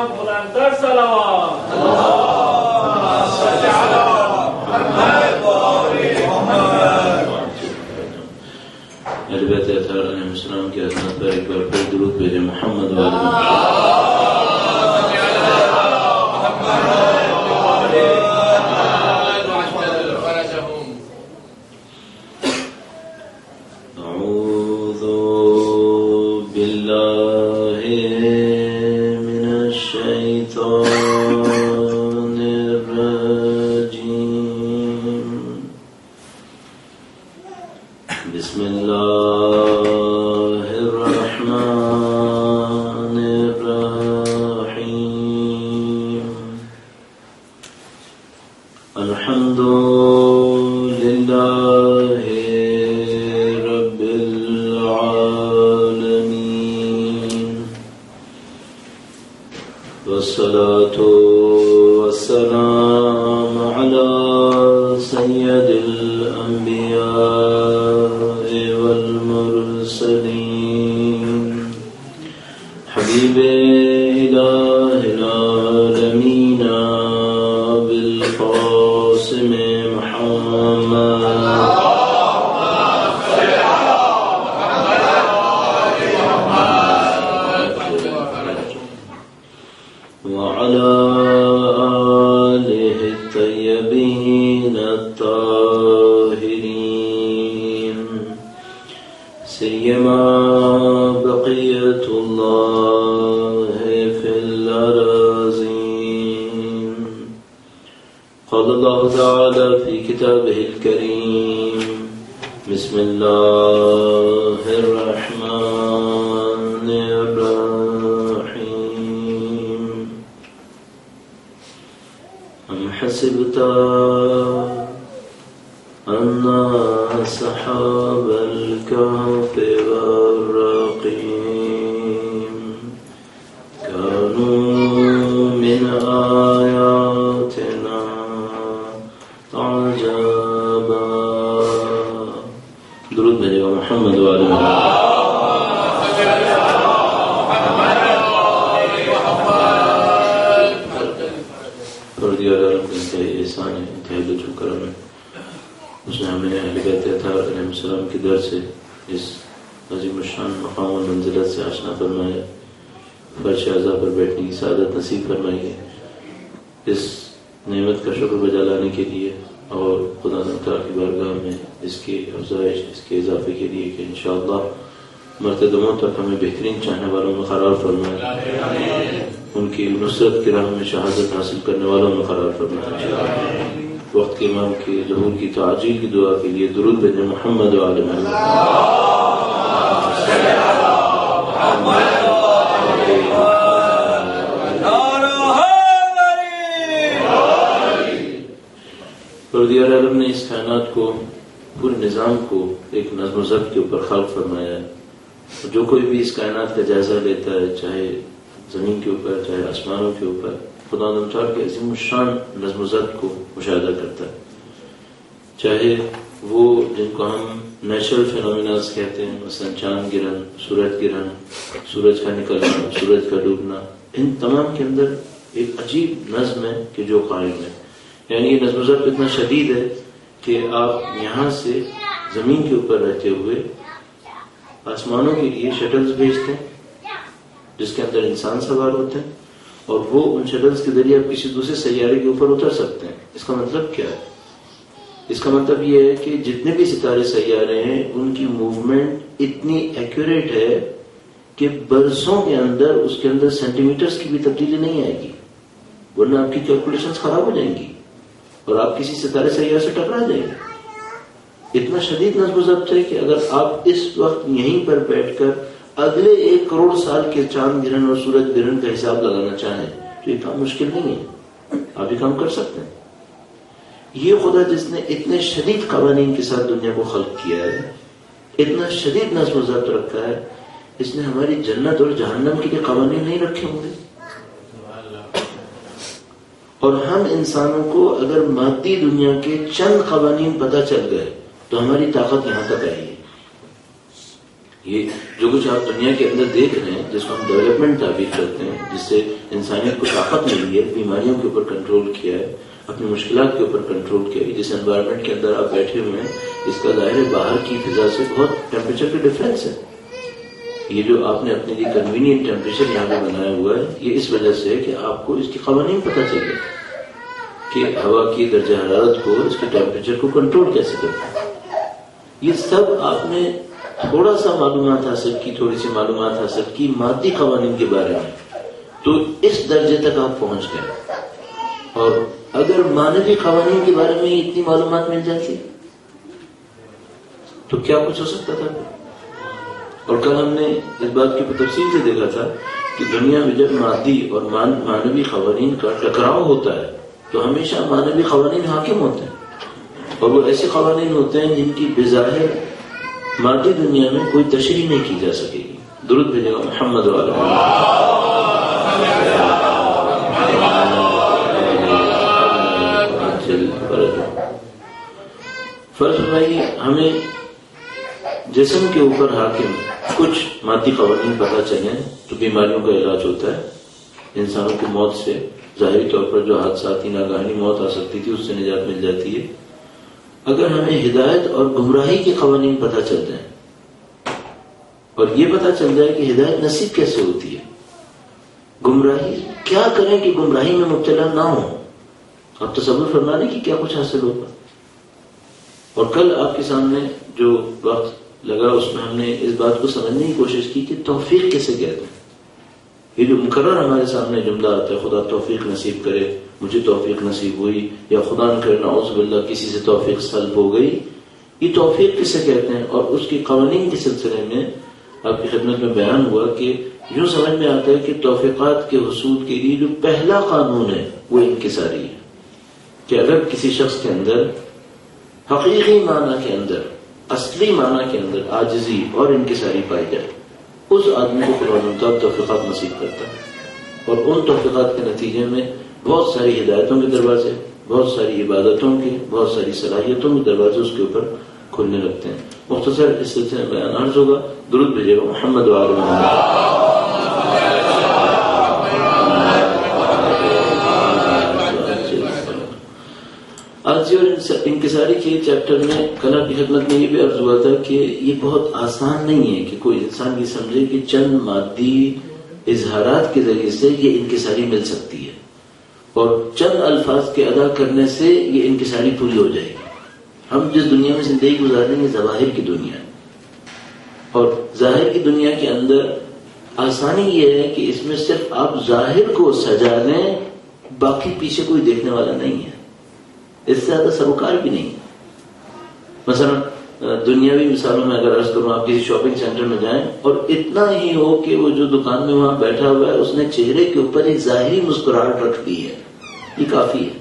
بلندتر صلوات. اللهم صل علی محمد و آل محمد. اہل بیت اطہار علیہ السلام کی عظمت پر ایک بار پھر درود بھیجیں. محمد و آل محمد. تک ہمیں بہترین چاہنے والوں میں قرار فرمائے. ان کی نصرت کی راہ میں شہادت حاصل کرنے والوں میں قرار فرمائے. وقت کے امام کے ظہور کی تعجیل کی دعا کے لیے درود بھیجیں. محمد و آل محمد. پروردگار عالم نے اس کائنات کو، پورے نظام کو ایک نظم و ضبط کے اوپر خلق فرمایا ہے. جو کوئی بھی اس کائنات کا جائزہ لیتا ہے، چاہے زمین کے اوپر چاہے آسمانوں کے اوپر، خدا تعالیٰ کے عظیم الشان نظم و ضبط کو مشاہدہ کرتا ہے. چاہے وہ جن کو ہم نیچرل فینومیناز کہتے ہیں، مثلا چاند گرہن، سورج گرہن، سورج کا نکلنا، سورج کا ڈوبنا، ان تمام کے اندر ایک عجیب نظم ہے کہ جو قائم ہے. یعنی یہ نظم و ضبط اتنا شدید ہے کہ آپ یہاں سے زمین کے اوپر رہتے ہوئے آسمانوں کے لیے شٹلز بھیجتے ہیں جس کے اندر انسان سوار ہوتے ہیں، اور وہ ان شٹلز کے ذریعے آپ کسی دوسرے سیارے کے اوپر اتر سکتے ہیں. اس کا مطلب کیا ہے؟ اس کا مطلب یہ ہے کہ جتنے بھی ستارے سیارے ہیں ان کی موومنٹ اتنی ایکوریٹ ہے کہ برسوں کے اندر اس کے اندر سینٹی میٹرز کی بھی تبدیلی نہیں آئے گی، ورنہ آپ کی کیلکولیشنز خراب ہو جائیں گی اور آپ کسی ستارے سیارے سے ٹکرا جائیں گے. اتنا شدید نظم و ضبط ہے کہ اگر آپ اس وقت یہیں پر بیٹھ کر اگلے 1 کروڑ سال کے چاند گرہن اور سورج گرہن کا حساب لگانا چاہیں تو یہ کام مشکل نہیں ہے، آپ یہ کام کر سکتے ہیں. یہ خدا جس نے اتنے شدید قوانین کے ساتھ دنیا کو خلق کیا ہے، اتنا شدید نظم و ضبط رکھا ہے، اس نے ہماری جنت اور جہنم کے لیے قوانین نہیں رکھے ہوں گے. اور ہم انسانوں کو اگر مادی دنیا کے چند قوانین پتہ چل گئے تو ہماری طاقت یہاں تک آئی ہے. یہ جو کچھ آپ دنیا کے اندر دیکھ رہے ہیں، جس کو ہم ڈیولپمنٹ تعبیر کرتے ہیں، جس سے انسانیت کو طاقت ملی ہے، بیماریوں کے اوپر کنٹرول کیا ہے، اپنی مشکلات کے اوپر کنٹرول کیا ہے، جس انوائرمنٹ کے اندر آپ بیٹھے ہوئے ہیں، اس کا ظاہر ہے باہر کی فضا سے بہت ٹیمپریچر کا ڈفرینس ہے. یہ جو آپ نے اپنے لیے کنوینئنٹ ٹیمپریچر یہاں پہ بنایا ہوا ہے، یہ اس وجہ سے ہے کہ آپ کو اس کی قوانین پتہ چلے کہ ہوا کی درجہ حرارت کو، اس کے ٹیمپریچر کو کنٹرول کیسے کرنا ہے. یہ سب آپ نے تھوڑا سا معلومات حاصل کی، تھوڑی سی معلومات حاصل کی مادی قوانین کے بارے میں، تو اس درجے تک آپ پہنچ گئے. اور اگر مانوی قوانین کے بارے میں اتنی معلومات مل جاتی تو کیا کچھ ہو سکتا تھا. اور کل ہم نے اس بات کی تفصیل سے دیکھا تھا کہ دنیا میں جب مادی اور مانوی قوانین کا ٹکراؤ ہوتا ہے تو ہمیشہ مانوی قوانین حاکم ہوتے ہیں، اور وہ ایسے قوانین ہوتے ہیں جن کی بظاہر مادی دنیا میں کوئی تشریح نہیں کی جا سکے گی. درود بھیجے گا محمد و آل فرض فرمائیے ہمیں جسم کے اوپر حاکم کچھ مادی قوانین پتہ چلیں تو بیماریوں کا علاج ہوتا ہے. انسانوں کی موت سے ظاہری طور پر جو حادثاتی ناگہانی موت آ سکتی تھی، اس سے نجات مل جاتی ہے. اگر ہمیں ہدایت اور گمراہی کے قوانین پتہ چل جائیں اور یہ پتہ چل جائے کہ ہدایت نصیب کیسے ہوتی ہے، گمراہی کیا کریں کہ گمراہی میں مبتلا نہ ہوں، آپ تصور فرما لیں کہ کیا کچھ حاصل ہوگا. اور کل آپ کے سامنے جو وقت لگا اس میں ہم نے اس بات کو سمجھنے کی کوشش کی کہ توفیق کیسے کہتے ہیں. یہ جو مقرر ہمارے سامنے جملہ آتا ہے، خدا توفیق نصیب کرے، مجھے توفیق نصیب ہوئی، یا خدا نہ کرے نعوذ باللہ کسی سے توفیق سلب ہو گئی، یہ توفیق کسے کہتے ہیں. اور اس کی قوانین کے سلسلے میں آپ کی خدمت میں بیان ہوا کہ یوں سمجھ میں آتا ہے کہ توفیقات کے حصول کے لیے جو پہلا قانون ہے وہ انکساری ہے، کہ اگر کسی شخص کے اندر حقیقی معنی کے اندر، اصلی معنی کے اندر عاجزی اور انکساری پائی جائے، اس آدمی کو خدا تعالیٰ توفیقات نصیب کرتا ہے. اور ان توفیقات کے نتیجے میں بہت ساری ہدایتوں کے دروازے، بہت ساری عبادتوں کے، بہت ساری صلاحیتوں کے دروازے اس کے اوپر کھلنے لگتے ہیں. مختصر اس سلسلے میں بیان عرض ہوگا. درود بھیجے گا محمد و آل محمد. عاجزی اور انکساری کے چیپٹر میں کل کی خدمت میں یہ بھی عرض ہوا تھا کہ یہ بہت آسان نہیں ہے کہ کوئی انسان یہ سمجھے کہ چند مادی اظہارات کے ذریعے سے یہ انکساری مل سکتی ہے اور چند الفاظ کے ادا کرنے سے یہ انکساری پوری ہو جائے گی. ہم جس دنیا میں زندگی گزاریں گے ظواہر کی دنیا، اور ظاہر کی دنیا کے اندر آسانی یہ ہے کہ اس میں صرف آپ ظاہر کو سجا لیں، باقی پیچھے کوئی دیکھنے والا نہیں ہے، اس سے زیادہ سروکار بھی نہیں. مثلا دنیاوی مثالوں میں اگر عرض کروں، آپ کسی شاپنگ سینٹر میں جائیں اور اتنا ہی ہو کہ وہ جو دکان میں وہاں بیٹھا ہوا ہے اس نے چہرے کے اوپر ایک ظاہری مسکراہٹ رکھ دی ہے، یہ کافی ہے،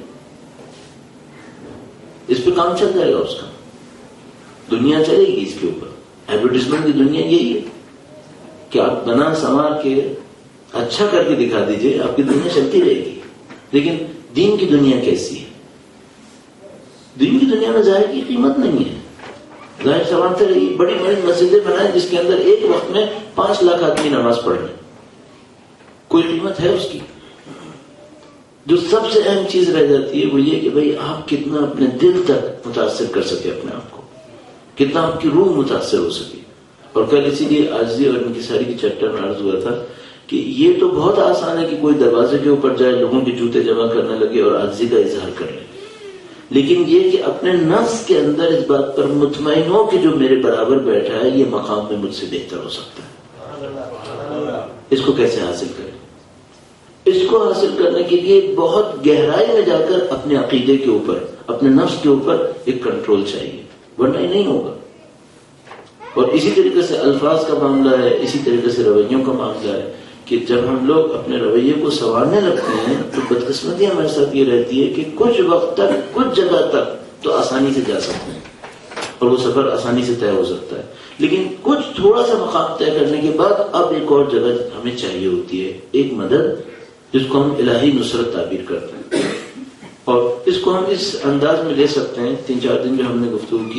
اس پہ کام چل جائے گا اس کا، دنیا چلے گی اس کے اوپر. ایڈورٹیزمنٹ کی دنیا یہی ہے کہ آپ بنا سنوار کے اچھا کر کے دکھا دیجئے، آپ کی دنیا چلتی رہے گی. لیکن دین کی دنیا کیسی ہے؟ دین کی دنیا میں ظاہر کی قیمت نہیں ہے. ظاہر سنوارتے رہیے، بڑی بڑی مسجدیں بنائیں جس کے اندر ایک وقت میں 5 لاکھ آدمی نماز پڑھ رہے ہیں، کوئی قیمت ہے اس کی؟ جو سب سے اہم چیز رہ جاتی ہے وہ یہ کہ بھئی آپ کتنا اپنے دل تک متاثر کر سکے اپنے آپ کو، کتنا آپ کی روح متاثر ہو سکے. اور کل اسی لیے عاجزی اور انکساری کی چیپٹر میں عرض ہوا تھا کہ یہ تو بہت آسان ہے کہ کوئی دروازے کے اوپر جائے، لوگوں کے جوتے جمع کرنے لگے اور عاجزی کا اظہار کر لے، لیکن یہ کہ اپنے نفس کے اندر اس بات پر مطمئن ہو کہ جو میرے برابر بیٹھا ہے یہ مقام میں مجھ سے بہتر ہو سکتا ہے. اس کو کیسے حاصل کریں؟ اس کو حاصل کرنے کے لیے بہت گہرائی میں جا کر اپنے عقیدے کے اوپر، اپنے نفس کے اوپر ایک کنٹرول چاہیے، ورنہ یہ نہیں ہوگا. اور اسی طریقے سے الفاظ کا معاملہ ہے، اسی طریقے سے رویوں کا معاملہ ہے کہ جب ہم لوگ اپنے رویے کو سنوارنے لگتے ہیں تو بدقسمتی ہمارے ساتھ یہ رہتی ہے کہ کچھ وقت تک، کچھ جگہ تک تو آسانی سے جا سکتے ہیں اور وہ سفر آسانی سے طے ہو سکتا ہے، لیکن کچھ تھوڑا سا مقام طے کرنے کے بعد اب ایک اور جگہ ہمیں چاہیے ہوتی ہے، ایک مدد جس کو ہم الہی نصرت تعبیر کرتے ہیں. اور اس کو ہم اس انداز میں لے سکتے ہیں. 3-4 دن جو ہم نے گفتگو کی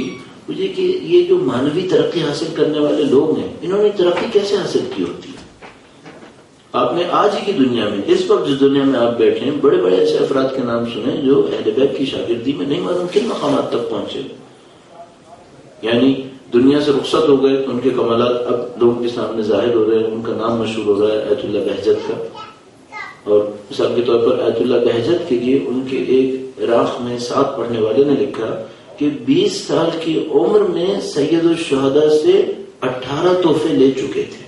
مجھے کہ یہ جو مانوی ترقی حاصل کرنے والے لوگ ہیں انہوں نے ترقی کیسے حاصل کی ہوتی ہے؟ آپ نے آج ہی کی دنیا میں اس وقت جس دنیا میں آپ بیٹھے ہیں بڑے بڑے ایسے افراد کے نام سنے جو اہل بیت کی شاگردی میں نہیں معلوم کن مقامات تک پہنچے، یعنی دنیا سے رخصت ہو گئے تو ان کے کمالات اب لوگوں کے سامنے ظاہر ہو رہے ہیں، ان کا نام مشہور ہو رہا ہے آیت اللہ بہجت کا. اور مثال کے طور پر آیت اللہ بہجت کے لیے ان کے ایک عراق میں ساتھ پڑھنے والے نے لکھا کہ 20 سال کی عمر میں سید الشہداء سے 18 تحفے لے چکے تھے.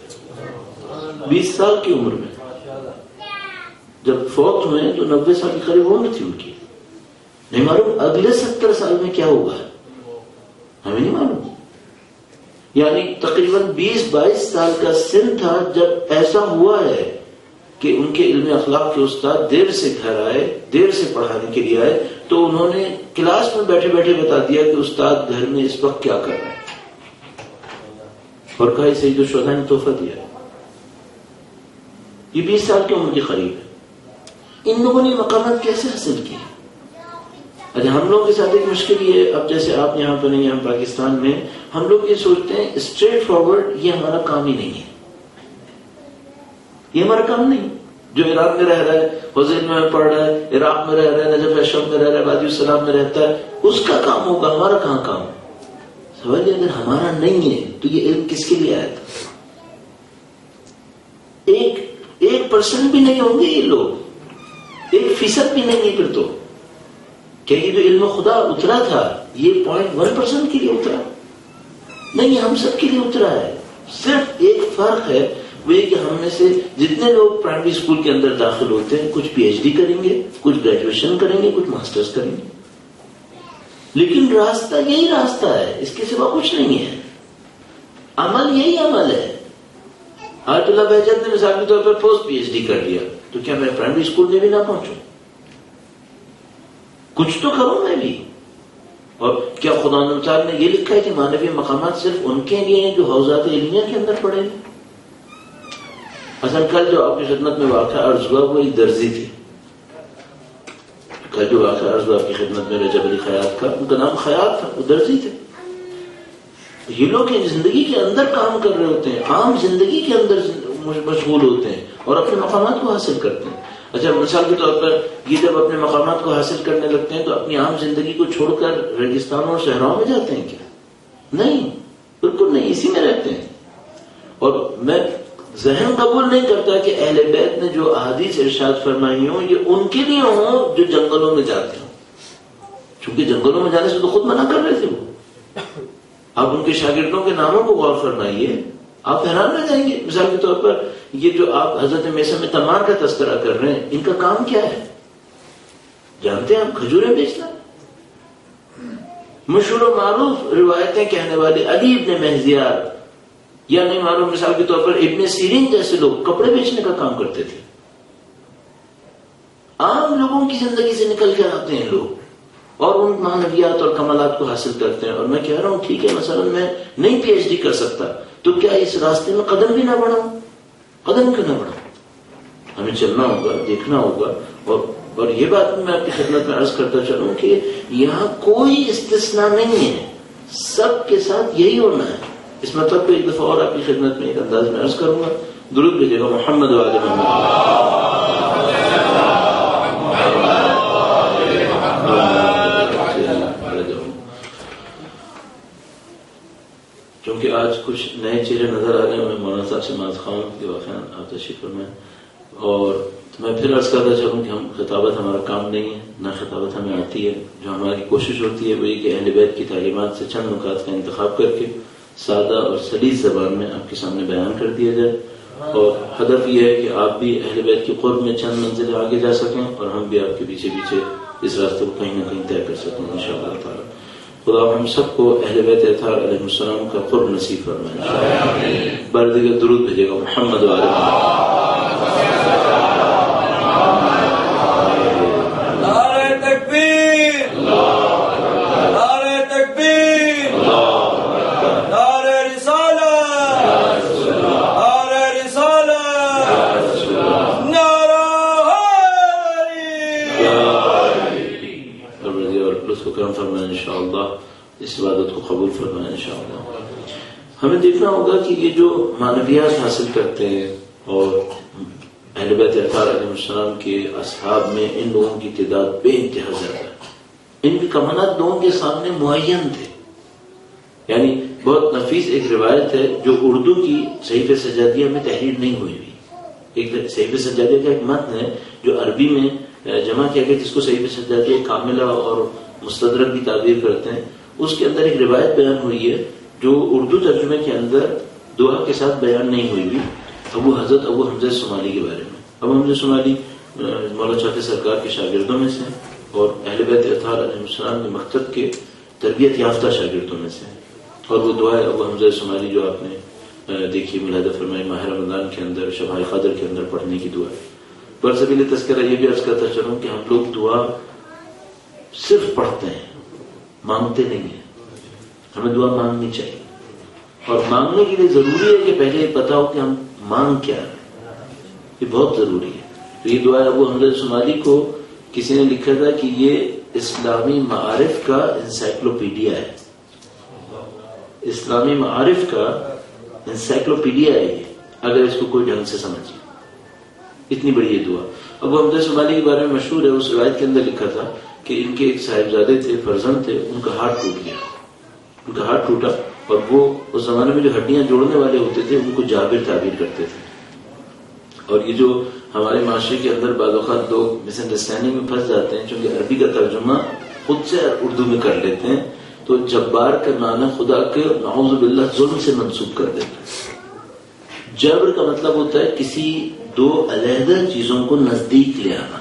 20 سال کی عمر میں جب فوت ہوئے تو 90 سال کی قریب عمر تھی ان کی. نہیں معلوم اگلے 70 سال میں کیا ہوگا، ہمیں نہیں معلوم. یعنی تقریباً 20-22 سال کا سن تھا جب ایسا ہوا ہے کہ ان کے علم اخلاق کے استاد دیر سے گھر آئے، دیر سے پڑھانے کے لیے آئے تو انہوں نے کلاس میں بیٹھے بیٹھے بتا دیا کہ استاد گھر میں اس وقت کیا کر رہے ہیں، اور کہا سید الشہداء نے تحفہ دیا. یہ 20 سال کی عمر کے قریب ہے. ان لوگوں نے مقامات کیسے حاصل کی؟ اچھا ہم لوگوں کے ساتھ ایک مشکل یہ ہے، اب جیسے آپ یہاں پہ نہیں، ہم پاکستان میں ہم لوگ یہ سوچتے ہیں اسٹریٹ فارورڈ یہ ہمارا کام ہی نہیں ہے، یہ ہمارا کام نہیں. جو عراق میں رہ رہا ہے، حوزین میں پڑھ رہا ہے، عراق میں رہ رہا ہے، نجف اشرف میں رہ رہا ہے، وادی السلام میں رہتا ہے، اس کا کام ہوگا، ہمارا کہاں کام. سوال یہ اگر ہمارا نہیں ہے تو یہ علم کس کے لیے آیا تھا؟ 1% بھی نہیں ہوں گے یہ لوگ، 1% بھی نہیں ہے. پھر تو کہ یہ جو علم خدا اترا تھا یہ 0.1% کے لیے اترا نہیں، ہم سب کے لیے اترا ہے. صرف ایک فرق ہے وہ یہ کہ ہم میں سے جتنے لوگ پرائمری اسکول کے اندر داخل ہوتے ہیں کچھ PhD کریں گے، کچھ گریجویشن کریں گے، کچھ ماسٹرز کریں گے، لیکن راستہ یہی راستہ ہے، اس کے سوا کچھ نہیں ہے. عمل یہی عمل ہے. آیت اللہ بہجت نے مثال کے طور پر پوسٹ PhD کر لیا تو کیا میں پرائمری اسکول میں بھی نہ پہنچوں؟ کچھ تو کروں میں بھی. اور کیا خدا تعالیٰ نے یہ لکھا ہے کہ مانوی مقامات صرف ان کے لیے ہیں جو حوزات علمیہ کے اندر پڑے ہیں؟ اصل کل جو آپ کی خدمت میں واقعہ عرض ہوا وہ ایک درزی تھے. کل جو واقعہ عرض ہوا آپ کی خدمت میں رجب علی خیاط کا، ان کا نام خیاط تھا، وہ درزی تھے. یہ لوگ زندگی کے اندر کام کر رہے ہوتے ہیں، عام زندگی کے اندر مشغول ہوتے ہیں اور اپنے مقامات کو حاصل کرتے ہیں. اچھا مثال کے طور پر یہ جب اپنے مقامات کو حاصل کرنے لگتے ہیں تو اپنی عام زندگی کو چھوڑ کر ریگستانوں اور صحراؤں میں جاتے ہیں کیا؟ نہیں، بالکل نہیں، اسی میں رہتے ہیں. اور میں ذہن قبول نہیں کرتا کہ اہل بیت نے جو احادیث ارشاد فرمائی ہوں یہ ان کے لیے ہوں جو جنگلوں میں جاتے ہوں، چونکہ جنگلوں میں جانے سے تو خود منع کر رہے تھے وہ. آپ ان کے شاگردوں کے ناموں کو غور فرمائیے، آپ حیران رہ جائیں گے. مثال کے طور پر یہ جو آپ حضرت میثم تمار کا تذکرہ کر رہے ہیں، ان کا کام کیا ہے جانتے ہیں آپ؟ کھجوریں بیچنا. مشہور و معروف روایتیں کہنے والے علی ابن مہزیار، یا نہیں معلوم مثال کے طور پر ابن سیرین جیسے لوگ کپڑے بیچنے کا کام کرتے تھے. عام لوگوں کی زندگی سے نکل کر آتے ہیں لوگ اور ان معنویات اور کمالات کو حاصل کرتے ہیں. اور میں کہہ رہا ہوں ٹھیک ہے مثلا میں نہیں PhD کر سکتا تو کیا اس راستے میں قدم بھی نہ بڑھاؤں؟ قدم کیوں نہ بڑھاؤں؟ ہمیں چلنا ہوگا، دیکھنا ہوگا. اور یہ بات میں آپ کی خدمت میں عرض کرتا چلوں کہ یہاں کوئی استثناء نہیں ہے، سب کے ساتھ یہی ہونا ہے. اس مطلب کو ایک دفعہ اور آپ کی خدمت میں ایک انداز میں عرض کروں گا. درود بھیجے گا محمد و آل محمد. کیونکہ آج کچھ نئے چہرے نظر آ رہے ہیں، میں مولانا صاحب سے معاذ خان کے واقعہ آپ تشریف فرمائیں. اور میں پھر عرض کرتا چلوں کہ ہم خطابت ہمارا کام نہیں ہے، نہ خطابت ہمیں آتی ہے. جو ہماری کوشش ہوتی ہے وہ یہ کہ اہل بیت کی تعلیمات سے چند نکات کا انتخاب کر کے سادہ اور سلیس زبان میں آپ کے سامنے بیان کر دیا جائے. اور ہدف یہ ہے کہ آپ بھی اہل بیت کی قرب میں چند منزلیں آگے جا سکیں اور ہم بھی آپ کے پیچھے پیچھے اس راستے کو کہیں نہ کہیں طے کر سکیں انشاءاللہ تعالی. خدا ہم سب کو اہل بیت اطہار علیہ السلام کا قرب نصیب فرمائے. بردگہ درود بھیجے گا محمد و آل فرمائے انشاءاللہ. اس عبادت کو قبول فرمائے انشاءاللہ. ہمیں دیکھنا ہوگا کہ یہ جو معنویات حاصل کرتے ہیں اور اہل بیت اطہار علیہ السلام کے اصحاب میں ان لوگوں کی تعداد بے انتہا زیادہ ہے. ان کی کمانات لوگوں کے سامنے معین تھے. یعنی بہت نفیس ایک روایت ہے جو اردو کی صحیفہ سجادیہ میں تحریر نہیں ہوئی ہوئی. ایک صحیفہ سجادیہ کا ایک متن ہے جو عربی میں جمع کیا گیا جس کو صحیفہ سجادیہ کاملہ اور مستدرک بھی تعبیر کرتے ہیں. اس کے اندر ایک روایت بیان ہوئی ہے جو اردو ترجمے کے اندر دعا کے ساتھ بیان نہیں ہوئی بھی. حضرت ابو حمزہ صومالی کے بارے میں. ابو حمزہ صومالی مولا چاہتے سرکار کے شاگردوں میں سے اور اہل بیت اطہار علیہ السلام کے مکتب کے تربیت یافتہ شاگردوں میں سے. اور وہ دعا ہے ابو حمزہ صومالی جو آپ نے دیکھی ملادہ فرمائی ماہ رمضان کے اندر شب قدر کے اندر پڑھنے کی دعا ہے. پر سبیل تذکرہ یہ بھی عرض کرتا چلوں کہ ہم لوگ دعا صرف پڑھتے ہیں، مانگتے نہیں ہیں. ہمیں دعا مانگنی چاہیے اور مانگنے کے لیے ضروری ہے کہ پہلے یہ پتا ہو کہ ہم مانگ کیا ہے. یہ بہت ضروری ہے. تو یہ دعا ابو حمزہ صومالی کو کسی نے لکھا تھا کہ یہ اسلامی معارف کا انسائکلوپیڈیا ہے. اسلامی معارف کا انسائکلوپیڈیا ہے یہ، اگر اس کو کوئی ڈھنگ سے سمجھے. اتنی بڑی یہ دعا. ابو حمزہ صومالی کے بارے میں مشہور ہے، اس روایت کے اندر لکھا تھا کہ ان کے ایک صاحبزادے تھے، فرزند تھے، ان کا ہاتھ ٹوٹ گیا. ان کا ہاتھ ٹوٹا اور وہ اس زمانے میں جو ہڈیاں جوڑنے والے ہوتے تھے ان کو جابر تعبیر کرتے تھے. اور یہ جو ہمارے معاشرے کے اندر بعض اوقات لوگ مس انڈرسٹینڈنگ میں پھنس جاتے ہیں چونکہ عربی کا ترجمہ خود سے اردو میں کر لیتے ہیں تو جبار کا معنی خدا کے نعوذ باللہ ظلم سے منسوب کر دیتے ہیں. جبر کا مطلب ہوتا ہے کسی دو علیحدہ چیزوں کو نزدیک لے آنا،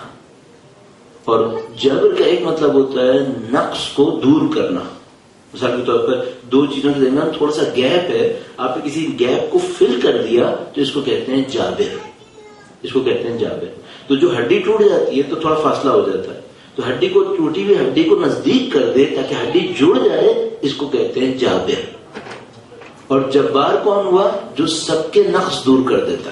اور جبر کا ایک مطلب ہوتا ہے نقص کو دور کرنا. مثال کے طور پر دو چیزوں کے درمیان تھوڑا سا گیپ ہے، آپ نے کسی گیپ کو فل کر دیا تو اس کو کہتے ہیں جابر. اس کو کہتے ہیں جابر. تو جو ہڈی ٹوٹ جاتی ہے تو تھوڑا فاصلہ ہو جاتا ہے، تو ہڈی کو ٹوٹی ہوئی ہڈی کو نزدیک کر دے تاکہ ہڈی جڑ جائے، اس کو کہتے ہیں جابر. اور جبار کون ہوا؟ جو سب کے نقص دور کر دیتا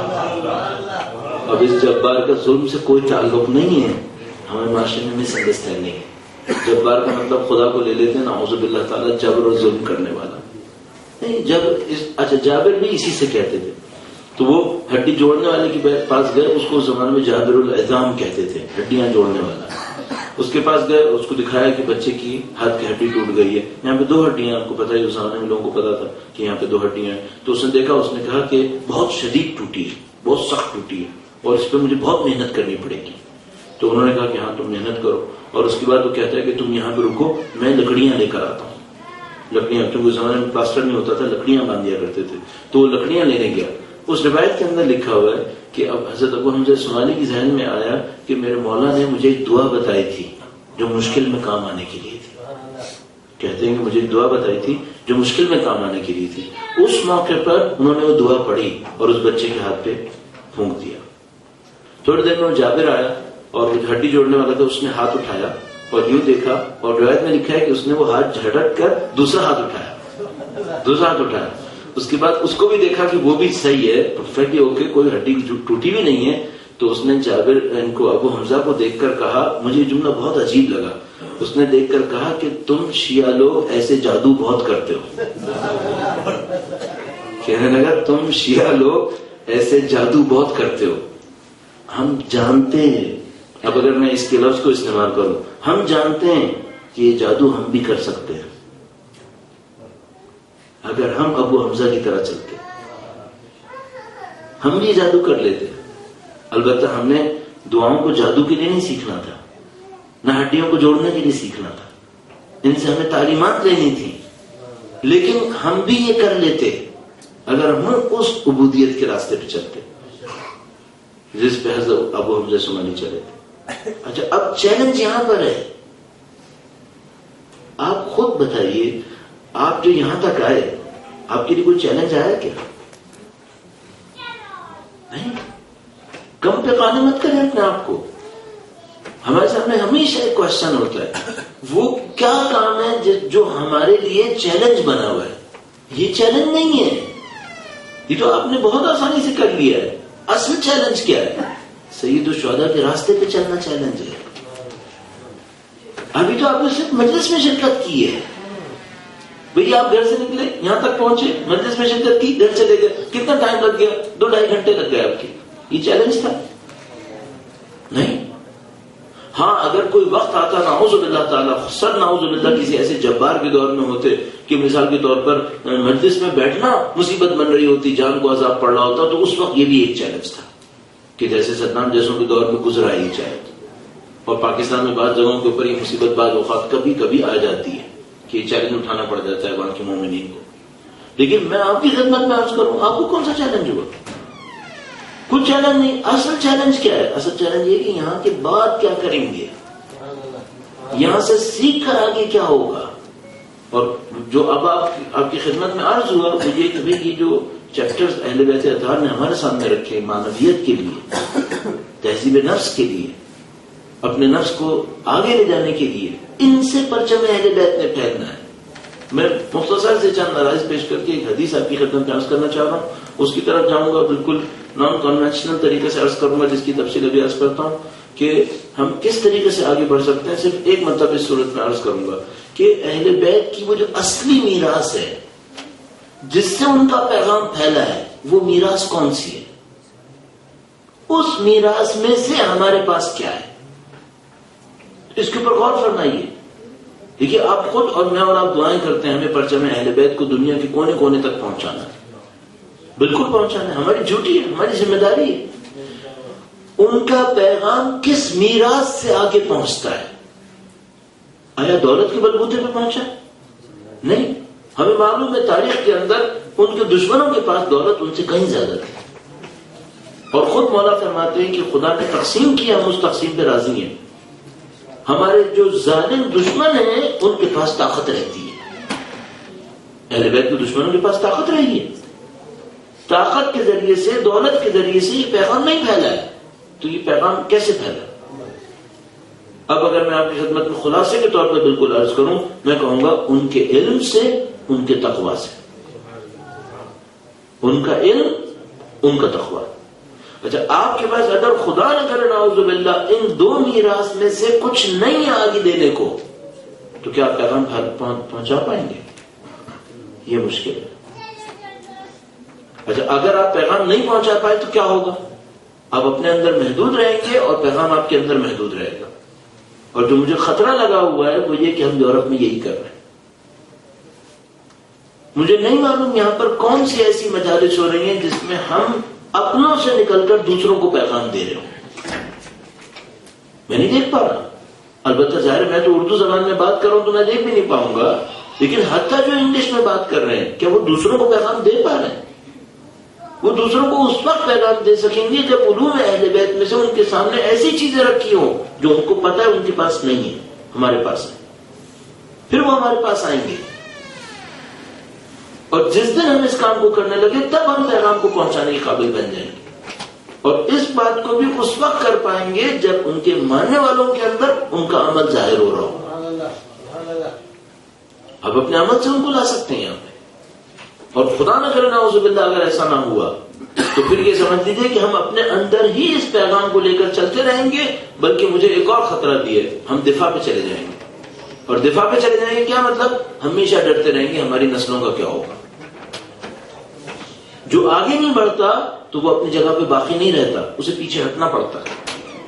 ہے. اب اس جبار کا ظلم سے کوئی تعلق نہیں ہے، ہمیں معاشرے میں مس انڈرسٹینڈنگ ہے. جبار کا مطلب خدا کو لے لیتے ہیں نعوذ باللہ تعالیٰ جبر اور ظلم کرنے والا. نہیں، اچھا جابر بھی اسی سے کہتے تھے. تو وہ ہڈی جوڑنے والے کے پاس گئے، اس کو اس زمانے میں جابر العظام کہتے تھے، ہڈیاں جوڑنے والا. اس کے پاس گئے، اس کو دکھایا کہ بچے کی ہاتھ کی ہڈی ٹوٹ گئی ہے، یہاں پہ دو ہڈیاں. آپ کو پتا ہے اس زمانے میں لوگوں کو پتا تھا کہ یہاں پہ دو ہڈیاں ہیں. تو اس نے دیکھا، اس نے کہا کہ بہت شدید ٹوٹی ہے، بہت سخت ٹوٹی ہے اور اس پہ مجھے بہت محنت کرنی پڑے گی. تو انہوں نے کہا کہ ہاں تم محنت کرو. اور اس کے بعد وہ کہتا ہے کہ تم یہاں پہ رکو، میں لکڑیاں لے کر آتا ہوں. لکڑیاں، کیونکہ اس زمانے میں پلاسٹر نہیں ہوتا تھا، لکڑیاں باندھ دیا کرتے تھے. تو وہ لکڑیاں لینے گیا. اس روایت کے اندر لکھا ہوا ہے کہ اب حضرت ابو حمزہ صومالی کی ذہن میں آیا کہ میرے مولا نے مجھے ایک دعا بتائی تھی جو مشکل میں کام آنے کے لیے تھی. کہتے ہیں کہ مجھے ایک دعا بتائی تھی جو مشکل میں کام آنے کے لیے تھی. اس موقع پر انہوں نے وہ دعا پڑھی اور اس بچے کے ہاتھ پہ پھونک دیا. تھوڑی دیر میں وہ جابر آیا اور وہ ہڈی جوڑنے والا تھا، اس نے ہاتھ اٹھایا اور یوں دیکھا، اور روایت میں لکھا ہے کہ اس نے وہ ہاتھ جھٹک کر دوسرا ہاتھ اٹھایا. اس کے بعد اس کو بھی دیکھا کہ وہ بھی صحیح ہے، پرفیکٹلی اوکے، کوئی ہڈی ٹوٹی بھی نہیں ہے. تو اس نے جابر ان کو ابو حمزہ کو دیکھ کر کہا، مجھے جملہ بہت عجیب لگا، اس نے دیکھ کر کہا کہ تم شیعہ لوگ ایسے جادو بہت کرتے ہو. کہنے لگا تم شیعہ لوگ ایسے جادو بہت کرتے ہو. ہم جانتے ہیں، اب اگر میں اس کے لفظ کو استعمال کروں، ہم جانتے ہیں کہ یہ جادو ہم بھی کر سکتے ہیں اگر ہم ابو حمزہ کی طرح چلتے. ہم بھی جادو کر لیتے. البتہ ہم نے دعاؤں کو جادو کے لیے نہیں سیکھنا تھا، نہ ہڈیوں کو جوڑنے کے لیے سیکھنا تھا. ان سے ہمیں تعلیمات لینی تھی، لیکن ہم بھی یہ کر لیتے اگر ہم اس عبودیت کے راستے پہ چلتے جس پہ حضرت ابو حمزہ صومالی چلے تھے. اچھا، اب چیلنج یہاں پر ہے. آپ خود بتائیے، آپ جو یہاں تک آئے، آپ کے لیے کوئی چیلنج آیا کیا؟ نہیں. کم پہ قانے مت کریں اپنے آپ کو. ہمارے سامنے ہمیشہ ایک کوشچن ہوتا ہے، وہ کیا کام ہے جو ہمارے لیے چیلنج بنا ہوا ہے. یہ چیلنج نہیں ہے، یہ تو آپ نے بہت آسانی سے کر لیا ہے. اصل چیلنج کیا ہے؟ سید الشہداء کے راستے پہ چلنا چیلنج ہے. ابھی تو آپ نے صرف مجلس میں شرکت کی ہے، بھئی آپ گھر سے نکلے, یہاں تک پہنچے, مجلس میں شرکت کی, گھر چلے گئے, کتنا ٹائم لگ گیا؟ 2-2.5 گھنٹے لگ گئے آپ کے. یہ چیلنج تھا؟ نہیں. ہاں اگر کوئی وقت آتا نعوذ باللہ تعالیٰ, سر نعوذ باللہ کسی ایسے جبار کے دور میں ہوتے کہ مثال کے طور پر مجلس میں بیٹھنا مصیبت بن رہی ہوتی, جان کو عذاب پڑ رہا ہوتا, تو اس وقت یہ بھی ایک چیلنج تھا کہ جیسے صدام جیسوں کے دور میں گزرا یہ چیلنج. اور پاکستان میں بعض جگہوں کے اوپر یہ مصیبت بعض اوقات کبھی کبھی آ جاتی ہے کہ یہ چیلنج اٹھانا پڑ جاتا ہے وہاں کے مومنین کو. لیکن میں آپ کی خدمت میں عرض کروں, آپ کو کون سا چیلنج ہوا؟ کچھ چیلنج نہیں. اصل چیلنج کیا ہے؟ اصل چیلنج یہ کہ یہاں کے بعد کیا کریں گے, یہاں سے سیکھ کر آگے کیا ہوگا. اور جو اب آپ کی خدمت میں عرض ہوا وہ یہ کہ یہ جو چیپٹرز اہل بیت اطہار نے ہمارے سامنے رکھے معنویت کے لیے, تہذیب نفس کے لیے, اپنے نفس کو آگے لے جانے کے لیے, ان سے پرچم اہل بیت نے پھیلنا ہے. میں مختصر سے چند نرائض پیش کر کے ایک حدیث آپ کی خدمت میں عرض کرنا چاہ رہا ہوں, اس کی طرف جاؤں گا, بالکل نان کنونشنل طریقے سے عرض کروں گا, جس کی تفصیل ابھی عرض کرتا ہوں کہ ہم کس طریقے سے آگے بڑھ سکتے ہیں. صرف ایک مطلب اس صورت میں عرض کروں گا کہ اہل بیت کی وہ جو اصلی میراث ہے جس سے ان کا پیغام پھیلا ہے, وہ میراث کون سی ہے؟ اس میراث میں سے ہمارے پاس کیا ہے, اس کے اوپر غور فرمائیے. دیکھیے آپ خود اور میں اور آپ دعائیں کرتے ہیں ہمیں پرچم اہل بیت کو دنیا کے کونے کونے تک پہنچانا ہے. بالکل پہنچانا ہے, ہماری ڈیوٹی ہے, ہماری ذمہ داری ہے. ان کا پیغام کس میراث سے آگے پہنچتا ہے؟ آیا دولت کے بلبوتے پہ پہنچا؟ نہیں. ہمیں معلوم ہے تاریخ کے اندر ان کے دشمنوں کے پاس دولت ان سے کہیں زیادہ تھی, اور خود مولا فرماتے ہیں کہ خدا نے تقسیم کیا, ہم اس تقسیم پہ راضی ہیں. ہمارے جو ظالم دشمن ہیں ان کے پاس طاقت رہتی ہے, اہل بیت کے دشمنوں کے پاس طاقت رہی ہے. طاقت کے ذریعے سے, دولت کے ذریعے سے یہ پیغام نہیں پھیلا ہے. تو یہ پیغام کیسے پھیلا؟ اب اگر میں آپ کی خدمت میں خلاصے کے طور پر بالکل عرض کروں, میں کہوں گا ان کے علم سے, ان کے تقوی سے. ان کا علم, ان کا تقوی. اچھا آپ کے پاس اگر خدا نہ کرے نعوذ باللہ ان دو میراث میں سے کچھ نہیں آگے دینے کو, تو کیا آپ پیغام پہنچا پائیں گے؟ یہ مشکل ہے. اچھا اگر آپ پیغام نہیں پہنچا پائے تو کیا ہوگا؟ آپ اپنے اندر محدود رہیں گے اور پیغام آپ کے اندر محدود رہے گا. اور جو مجھے خطرہ لگا ہوا ہے وہ یہ کہ ہم یورپ میں یہی کر رہے ہیں. مجھے نہیں معلوم یہاں پر کون سی ایسی مجالس ہو رہی ہیں جس میں ہم اپنوں سے نکل کر دوسروں کو پیغام دے رہے ہوں. میں نہیں دیکھ پا رہا. البتہ ظاہر میں تو اردو زبان میں بات کر رہا ہوں تو میں دیکھ بھی نہیں پاؤں گا, لیکن حتیٰ جو انگلش میں بات کر رہے ہیں کیا وہ دوسروں کو پیغام دے پا رہے ہیں؟ وہ دوسروں کو اس وقت پیغام دے سکیں گے جب علوم اہل بیت میں سے ان کے سامنے ایسی چیزیں رکھی ہوں جو ان کو پتہ ہے ان کے پاس نہیں ہے, ہمارے پاس ہے. پھر وہ ہمارے پاس آئیں گے, اور جس دن ہم اس کام کو کرنے لگے تب ہم پیغام کو پہنچانے کے قابل بن جائیں گے. اور اس بات کو بھی اس وقت کر پائیں گے جب ان کے ماننے والوں کے اندر ان کا عمل ظاہر ہو رہا ہو. اب اپنے عمل سے ان کو لا سکتے ہیں یہاں پہ, اور خدا نہ کرے نعوذ باللہ اگر ایسا نہ ہوا تو پھر یہ سمجھ لیجیے کہ ہم اپنے اندر ہی اس پیغام کو لے کر چلتے رہیں گے. بلکہ مجھے ایک اور خطرہ بھی ہے, ہم دفاع پہ چلے جائیں گے. اور دفاع پہ چلے جائیں گے کیا مطلب؟ ہمیشہ ڈرتے رہیں گے ہماری نسلوں کا کیا ہوگا. جو آگے نہیں بڑھتا تو وہ اپنی جگہ پہ باقی نہیں رہتا, اسے پیچھے ہٹنا پڑتا ہے.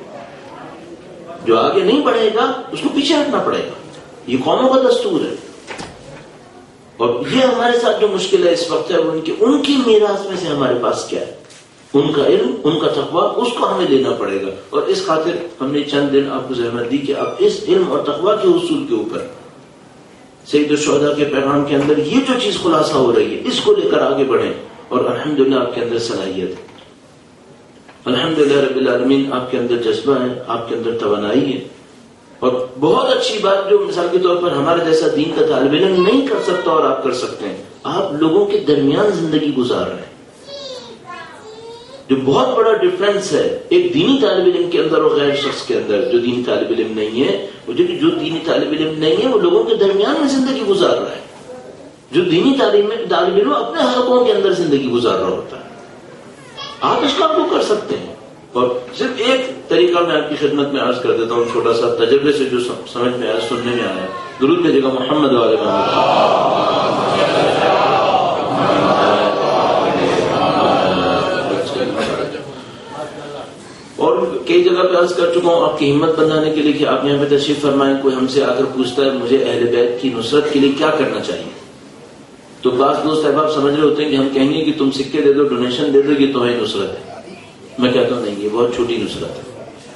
جو آگے نہیں بڑھے گا اس کو پیچھے ہٹنا پڑے گا. یہ قوموں کا دستور ہے. اور یہ ہمارے ساتھ جو مشکل ہے اس وقت ہے ان کی میراث میں سے ہمارے پاس کیا ہے؟ ان کا علم, ان کا تقویٰ, اس کو ہمیں لینا پڑے گا. اور اس خاطر ہم نے چند دن آپ کو زحمت دی کہ اب اس علم اور تقویٰ کے اصول کے اوپر سید الشہداء کے پیغام کے اندر یہ جو چیز خلاصہ ہو رہی ہے اس کو لے کر آگے بڑھیں. اور الحمدللہ آپ کے اندر صلاحیت ہے, الحمدللہ رب العالمین آپ کے اندر جذبہ ہے, آپ کے اندر توانائی ہے. اور بہت اچھی بات جو مثال کے طور پر ہمارے جیسا دین کا طالب علم نہیں کر سکتا اور آپ کر سکتے ہیں, آپ لوگوں کے درمیان زندگی گزار رہے ہیں. جو بہت بڑا ڈفرنس ہے ایک دینی طالب علم کے اندر اور غیر شخص کے اندر. جو دینی طالب علم نہیں ہے وہ جو دینی طالب علم نہیں ہے وہ لوگوں کے درمیان میں زندگی گزار رہا ہے. جو دینی طالب علم اپنے حلقوں کے اندر زندگی گزار رہا ہوتا ہے. آپ اس کام کو کر سکتے ہیں. اور صرف ایک طریقہ میں آپ کی خدمت میں عرض کر دیتا ہوں، چھوٹا سا تجربے سے جو سمجھ میں آیا، سننے میں آیا. درود بھیجے گا محمد والے اور کئی جگہ پہ عرض کر چکا ہوں آپ کی ہمت بنانے کے لیے کہ آپ یہاں پہ تشریف فرمائیں. کوئی ہم سے آ کر پوچھتا ہے مجھے اہل بیت کی نصرت کے لیے کیا کرنا چاہیے، تو بعض دوست احباب سمجھ رہے ہوتے ہیں کہ ہم کہیں گے کہ تم سکے دے دو، ڈونیشن دے دو، یہ تمہیں نصرت ہے. میں کہتا ہوں نہیں، یہ بہت چھوٹی نصرت ہے،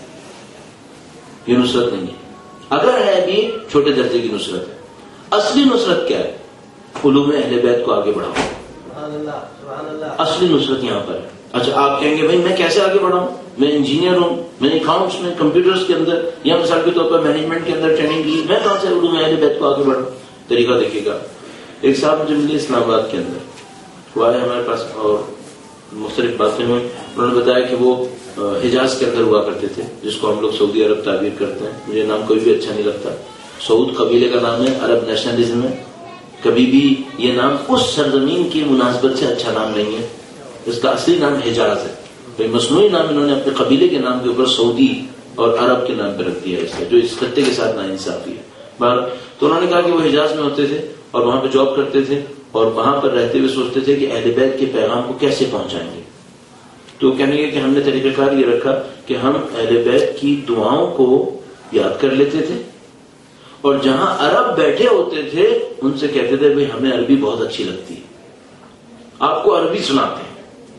یہ نصرت نہیں ہے. اگر ہے بھی چھوٹے درجے کی نصرت ہے. اصلی نصرت کیا ہے؟ علوم اہل بیت کو آگے بڑھاؤ. اصلی نصرت یہاں پر ہے. اچھا آپ کہیں گے بھائی میں کیسے آگے بڑھاؤں، میں انجینئر ہوں، میں نے اکاؤنٹس میں کمپیوٹرز کے اندر یا مثال کے طور پر مینجمنٹ کے اندر ٹریننگ لی، میں کہاں سے علوم اہل بیت کو آگے بڑھاؤں؟ طریقہ دیکھیے گا. ایک صاحب مجھے ملے اسلام آباد کے اندر، وہ آئے ہمارے پاس اور مختلف باتیں ہوئی. انہوں نے بتایا کہ وہ حجاز کے اندر ہوا کرتے تھے، جس کو ہم لوگ سعودی عرب تعبیر کرتے ہیں. مجھے نام کوئی بھی اچھا نہیں لگتا. سعود قبیلے کا نام ہے، عرب نیشنلزم ہے. کبھی بھی یہ نام اس سرزمین کی مناسبت سے اچھا نام نہیں ہے. اس کا اصلی نام حجاز ہے. بھائی مصنوعی نام انہوں نے اپنے قبیلے کے نام کے اوپر سعودی اور عرب کے نام پہ رکھ دیا ہے، اس کا جو اس خطے کے ساتھ ناانصافی ہے. تو انہوں نے کہا کہ وہ حجاز میں ہوتے تھے اور وہاں پہ جاب کرتے تھے اور وہاں پر رہتے ہوئے سوچتے تھے کہ اہل بیت کے پیغام کو کیسے پہنچائیں گے. تو کہنے لگے کہ ہم نے طریقہ کار یہ رکھا کہ ہم اہل بیت کی دعاؤں کو یاد کر لیتے تھے اور جہاں عرب بیٹھے ہوتے تھے ان سے کہتے تھے بھائی ہمیں عربی بہت اچھی لگتی ہے، آپ کو عربی سناتے ہیں.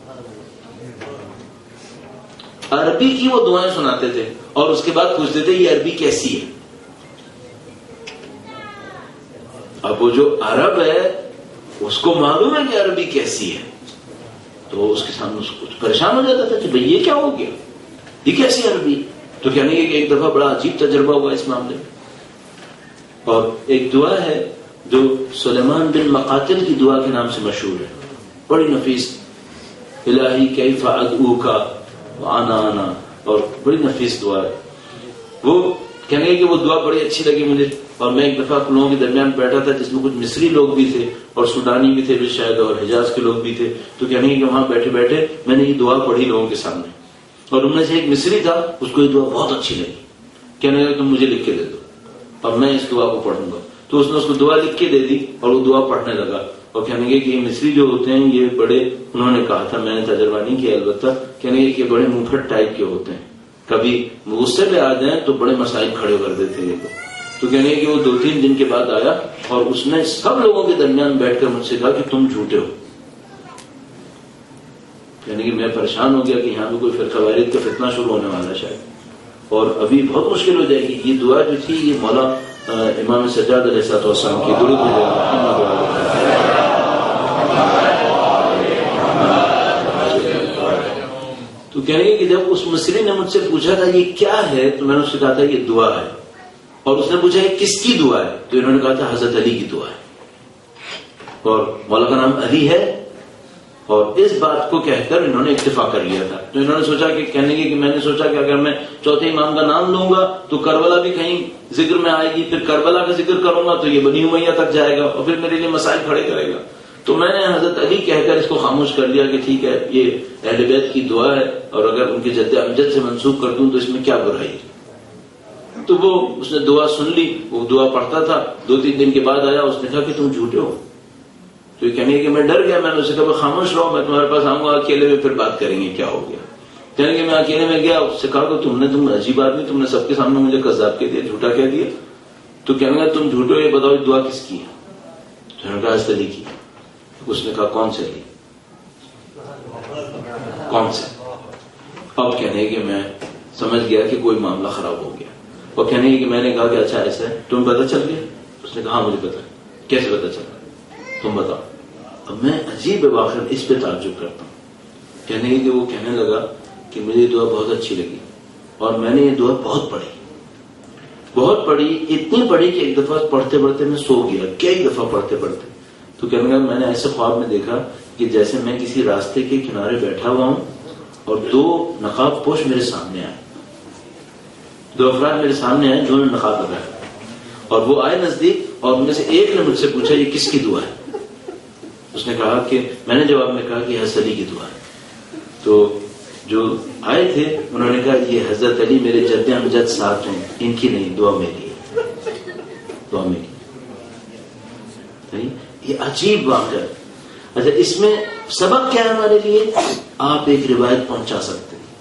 عربی کی وہ دعائیں سناتے تھے اور اس کے بعد پوچھتے تھے یہ عربی کیسی ہے. اب وہ جو عرب ہے اس کو معلوم ہے کہ عربی کیسی ہے، تو اس کے سامنے اس کو پریشان ہو جاتا تھا کہ بھئی یہ کیا ہو گیا، یہ کیسی عربی. تو کہنے کہ ایک دفعہ بڑا عجیب تجربہ ہوا اس معاملے میں. اور ایک دعا ہے جو سلیمان بن مقاتل کی دعا کے نام سے مشہور ہے، بڑی نفیس. الہی کیف ادعوک وانا انا، اور بڑی نفیس دعا ہے. وہ کہنے کہ وہ دعا بڑی اچھی لگی مجھے. اور میں ایک دفعہ لوگوں کے درمیان بیٹھا تھا جس میں کچھ مصری لوگ بھی تھے اور سوڈانی بھی تھے شاید اور حجاز کے لوگ بھی تھے. تو کہنے کہ وہاں بیٹھے بیٹھے میں نے یہ دعا پڑھی لوگوں کے سامنے اور ان میں سے ایک مصری تھا، اس کو یہ دعا بہت اچھی لگی. کہنے لگا تم مجھے لکھ کے دے دو اور میں اس دعا کو پڑھوں گا. تو اس نے اس کو دعا لکھ کے دے دی اور وہ دعا پڑھنے لگا. اور کہنے لگے کہ یہ مصری جو ہوتے ہیں یہ بڑے، انہوں نے کہا تھا، میں نے تجربہ نہیں کیا البتہ، کہنے لگے کہ بڑے منفٹ ٹائپ کے ہوتے ہیں، کبھی غصے پہ آ جائیں تو بڑے مسائل کھڑے کر دیتے ہیں. تو کہنے کہ وہ 2-3 دن کے بعد آیا اور اس نے سب لوگوں کے درمیان بیٹھ کر مجھ سے کہا کہ تم جھوٹے ہو. یعنی کہ میں پریشان ہو گیا کہ یہاں پہ کوئی فرقہ واریت کا فتنہ شروع ہونے والا ہے شاید، اور ابھی بہت مشکل ہو جائے گی. یہ دعا جو تھی یہ مولا امام سجاد علیہ السلام کی درود ہے. تو کہنے لگے کہ جب اس مصری نے مجھ سے پوچھا تھا یہ کیا ہے تو میں نے اس سے کہا تھا یہ دعا ہے. اور اس نے پوچھا یہ کس کی دعا ہے تو انہوں نے کہا تھا حضرت علی کی دعا ہے. اور مولا کا نام علی ہے اور اس بات کو کہہ کر انہوں نے اکتفا کر لیا تھا. تو انہوں نے سوچا کہ کہنے کی کہ میں نے سوچا کہ اگر میں چوتھے امام کا نام لوں گا تو کربلا بھی کہیں ذکر میں آئے گی، پھر کربلا کا ذکر کروں گا تو یہ بنی امیہ تک جائے گا اور پھر میرے لیے مسائل کھڑے کرے گا. تو میں نے حضرت علی کہہ کر اس کو خاموش کر لیا کہ ٹھیک ہے یہ اہل بیت کی دعا ہے اور اگر ان کے جد امجد سے منسوخ کر دوں تو اس میں کیا برائی ہے. تو وہ اس نے دعا سن لی، وہ دعا پڑھتا تھا. 2-3 دن کے بعد آیا، اس نے کہا کہ تم جھوٹے ہو. تو یہ کہنے کہ میں ڈر گیا. میں نے اسے کہا خاموش رہو، میں تمہارے پاس آؤں گا اکیلے میں، پھر بات کریں گے کیا ہو گیا. کہنے کہ میں اکیلے میں گیا، اس سے کہا کہ تم عجیب آدمی، تم نے سب کے سامنے مجھے کذاب کہہ دیا، جھوٹا کہہ دیا. تو کہنے گا تم جھوٹے ہو، یہ بتاؤ دعا کس کی ہے. تو نے کہا حضرت علی کی. اس نے کہا کون سے علی، کون سے. اب کہنے کہ میں سمجھ گیا کہ کوئی معاملہ خراب ہو گیا. اور کہنے کہ میں نے کہا کہ اچھا ایسا ہے، تمہیں پتہ چل گیا. اس نے کہا ہاں مجھے پتا ہے. کیسے پتا چلا تم بتاؤ. اب میں عجیب واقعہ اس پہ تعجب کرتا ہوں. کہنے کہ وہ کہنے لگا کہ مجھے یہ دعا بہت اچھی لگی اور میں نے یہ دعا بہت پڑھی، اتنی پڑھی کہ ایک دفعہ پڑھتے پڑھتے میں سو گیا، کئی دفعہ پڑھتے پڑھتے. تو کہنے لگا میں نے ایسے خواب میں دیکھا کہ جیسے میں کسی راستے کے کنارے بیٹھا ہوا ہوں اور 2 نقاب پوش میرے سامنے آئے، 2 افراد میرے سامنے آئے، دونوں نقاب لگائے اور وہ آئے نزدیک اور ان میں سے ایک نے مجھ سے پوچھا یہ کس کی دعا ہے. اس نے کہا کہ میں نے جواب میں کہا کہ حضرت علی کی دعا ہے. تو جو آئے تھے انہوں نے کہا یہ حضرت علی میرے جد امجد ساتھ ہیں، ان کی نہیں، دعا میری ہے، دعا میری۔ یہ عجیب واقعہ۔ اچھا اس میں سبق کیا ہے ہمارے لیے؟ آپ ایک روایت پہنچا سکتے ہیں،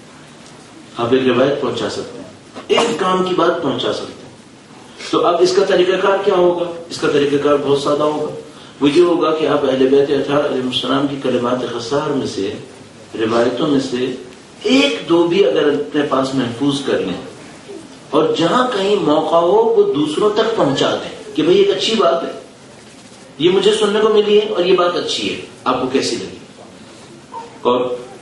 آپ ایک روایت پہنچا سکتے ہیں، ایک کام کی بات پہنچا سکتے ہیں۔ تو اب اس کا طریقہ کار کیا ہوگا؟ اس کا طریقہ کار بہت سادہ ہوگا، وہ یہ ہوگا کہ آپ اہل بیت اطہار علیہ السلام کی کلمات خسار میں سے، روایتوں میں سے ایک دو بھی اگر اپنے پاس محفوظ کر لیں اور جہاں کہیں موقع ہو وہ دوسروں تک پہنچا دیں کہ بھئی ایک اچھی بات ہے، یہ مجھے سننے کو ملی ہے اور یہ بات اچھی ہے، آپ کو کیسی لگی؟ اور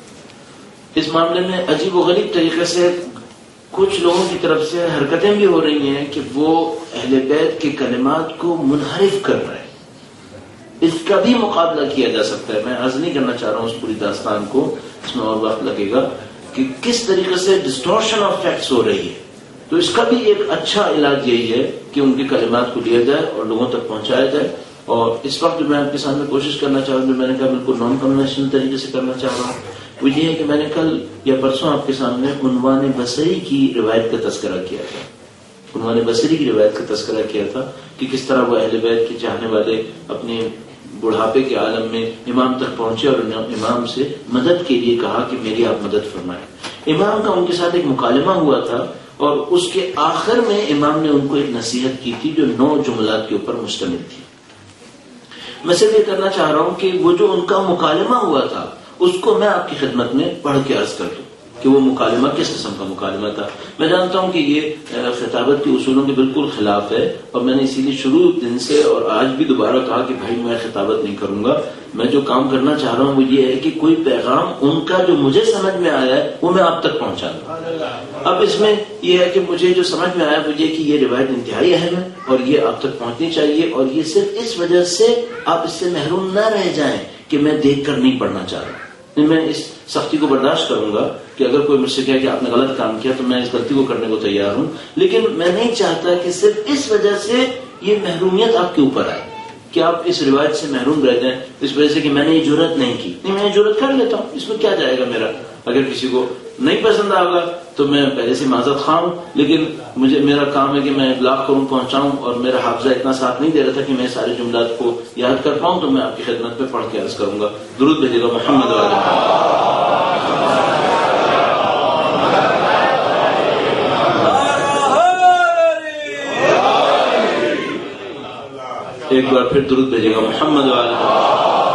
اس معاملے میں عجیب و غریب طریقے سے کچھ لوگوں کی طرف سے حرکتیں بھی ہو رہی ہیں کہ وہ اہل بیت کے کلمات کو منحرف کر رہے ہیں۔ اس کا بھی مقابلہ کیا جا سکتا ہے، میں عرض نہیں کرنا چاہ رہا ہوں اس پوری داستان کو، اس میں اور وقت لگے گا کہ کس طریقے سے ڈسٹورشن آف فیکٹس ہو رہی ہے۔ تو اس کا بھی ایک اچھا علاج یہی ہے کہ ان کے کلمات کو لیا جائے اور لوگوں تک پہنچایا جائے۔ اور اس وقت جو میں آپ کے سامنے کوشش کرنا چاہ رہا ہوں، جو میں نے کہا بالکل نان کنونشنل طریقے سے کرنا چاہ رہا ہوں، وہ یہ ہے کہ میں نے کل یا پرسوں آپ کے سامنے عنوان بصری کی روایت کا تذکرہ کیا تھا، عنوان بصری کی روایت کا تذکرہ کیا تھا کہ کس طرح وہ اہل بیت کے چاہنے والے اپنے بڑھاپے کے عالم میں امام تک پہنچے اور امام سے مدد کے لیے کہا کہ میری آپ مدد فرمائیں۔ امام کا ان کے ساتھ ایک مکالمہ ہوا تھا اور اس کے آخر میں امام نے ان کو ایک نصیحت کی تھی جو 9 جملات کے اوپر مشتمل تھی۔ میں صرف یہ کرنا چاہ رہا ہوں کہ وہ جو ان کا مکالمہ ہوا تھا اس کو میں آپ کی خدمت میں پڑھ کے عرض کر دوں کہ وہ مکالمہ کس قسم کا مکالمہ تھا۔ میں جانتا ہوں کہ یہ خطابت کے اصولوں کے بالکل خلاف ہے اور میں نے اسی لیے شروع دن سے اور آج بھی دوبارہ کہا کہ بھائی میں خطابت نہیں کروں گا، میں جو کام کرنا چاہ رہا ہوں وہ یہ ہے کہ کوئی پیغام ان کا جو مجھے سمجھ میں آیا ہے وہ میں آپ تک پہنچا دوں۔ اب اس میں یہ ہے کہ مجھے جو سمجھ میں آیا وہ یہ کہ یہ روایت انتہائی اہم ہے اور یہ آپ تک پہنچنی چاہیے، اور یہ صرف اس وجہ سے آپ اس سے محروم نہ رہ جائیں کہ میں دیکھ کر نہیں پڑھنا چاہ رہا۔ میں اس سختی کو برداشت کروں گا کہ اگر کوئی مجھ سے کہے کہ آپ نے غلط کام کیا تو میں اس غلطی کو کرنے کو تیار ہوں، لیکن میں نہیں چاہتا کہ صرف اس وجہ سے یہ محرومیت آپ کے اوپر آئے کہ آپ اس روایت سے محروم رہ جائیں اس وجہ سے کہ میں نے یہ جرأت نہیں کی۔ نہیں، میں یہ جرأت کر لیتا ہوں، اس میں کیا جائے گا میرا؟ اگر کسی کو نہیں پسند آگا تو میں پہلے سے معذرت خواہ ہوں، لیکن میرا کام ہے کہ میں ابلاغ کروں، پہنچاؤں، اور میرا حافظہ اتنا ساتھ نہیں دے رہا تھا کہ میں سارے جملات کو یاد کر پاؤں، تو میں آپ کی خدمت میں پڑھ کے عرض کروں گا۔ درود بھیجے گا محمد والے۔ ایک بار پھر درود بھیجے گا محمد والے۔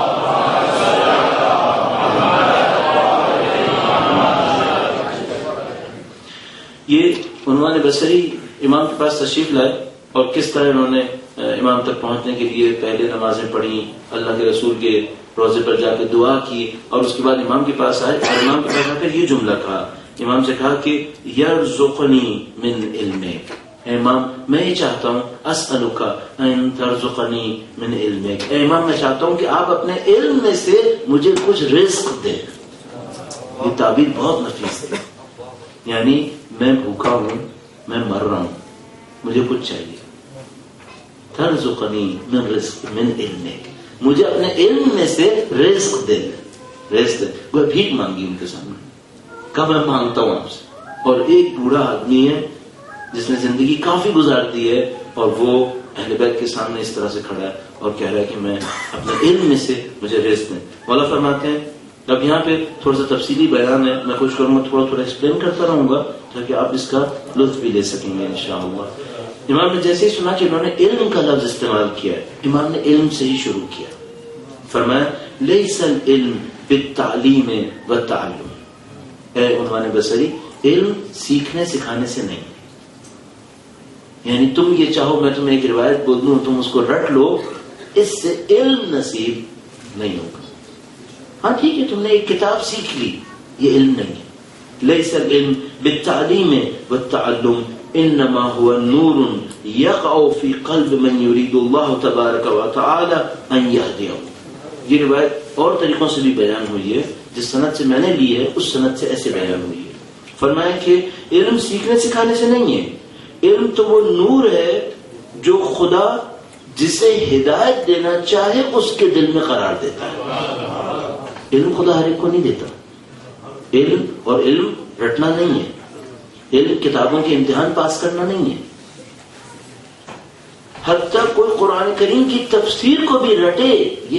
یہ عنوان بصری امام کے پاس تشریف لائے اور کس طرح انہوں نے امام تک پہنچنے کے لیے پہلے نمازیں پڑھی، اللہ کے رسول کے روضے پر جا کے دعا کی، اور اس کے بعد امام کے پاس آئے اور امام کے پاس آ کر یہ جملہ کہا، امام سے کہا کہ یرزقنی من علمک، اے امام میں یہ چاہتا ہوں، اسألک ان ترزقنی من علمک، اے امام میں چاہتا ہوں کہ آپ اپنے علم میں سے مجھے کچھ رزق دیں۔ یہ تعبیر بہت نفیس ہے، یعنی میں بھوکا ہوں، میں مر رہا ہوں، مجھے کچھ چاہیے، ترزقنی من رزق من علمک، مجھے اپنے علم میں سے رزق دے، رزق دے۔ وہ بھیک مانگی ان کے سامنے، کہا میں مانگتا ہوں آپ سے۔ اور ایک بوڑھا آدمی ہے جس نے زندگی کافی گزار دی ہے اور وہ اہل بیت کے سامنے اس طرح سے کھڑا ہے اور کہہ رہا ہے کہ میں اپنے علم میں سے مجھے رزق دیں۔ مولا فرماتے ہیں، اب یہاں پہ تھوڑا سا تفصیلی بیان ہے، میں کوشش کروں گا تھوڑا ایکسپلین کرتا رہوں گا تاکہ آپ اس کا لطف بھی لے سکیں گے انشاءاللہ۔ امام نے جیسے ہی سنا کہ انہوں نے علم کا لفظ استعمال کیا ہے، امام نے علم سے ہی شروع کیا، فرمایا لیس العلم بالتعلیم والتعلم، اے عنوان بصری علم سیکھنے سکھانے سے نہیں، یعنی تم یہ چاہو میں تمہیں ایک روایت بول دوں تم اس کو رٹ لو، اس سے علم نصیب نہیں ہوگا۔ ہاں ٹھیک ہے تم نے ایک کتاب سیکھ لی، یہ علم نہیں ہے۔ لیس العلم بالتعلیم والتعلم انما هو نور يقع في قلب من يريد الله تبارك وتعالى ان يهديه۔ یہ روایت اور طریقوں سے بھی بیان ہوئی ہے، جس سند سے میں نے لی ہے اس سند سے ایسے بیان ہوئی ہے۔ فرمایا کہ علم سیکھنے سکھانے سے نہیں ہے، علم تو وہ نور ہے جو خدا جسے ہدایت دینا چاہے اس کے دل میں قرار دیتا ہے۔ علم خدا ہر ایک کو نہیں دیتا، علم اور علم رٹنا نہیں ہے، علم کتابوں کے امتحان پاس کرنا نہیں ہے. حتیٰ کوئی قرآن کریم کی تفسیر کو بھی رٹے، یہ